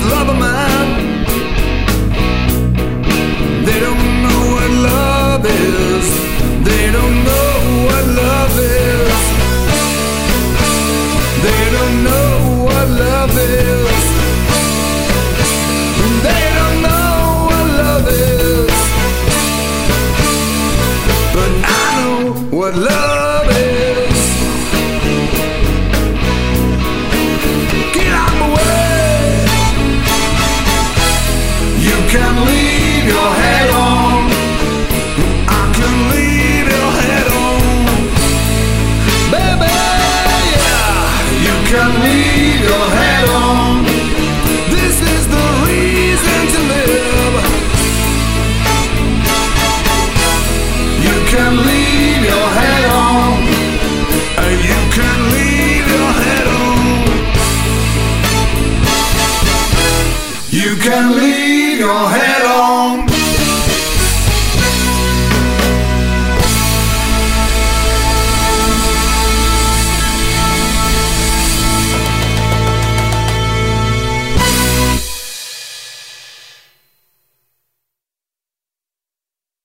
love of mine. They don't know what love is. They don't know what love is. They don't know what love is. They don't know what love is. But I know what love is. Get out the way. You can leave your head on. I can leave your head on. Baby, yeah. You can leave your head on. This is the reason to live. You can leave your head on. You can leave your head on. You can leave your head on.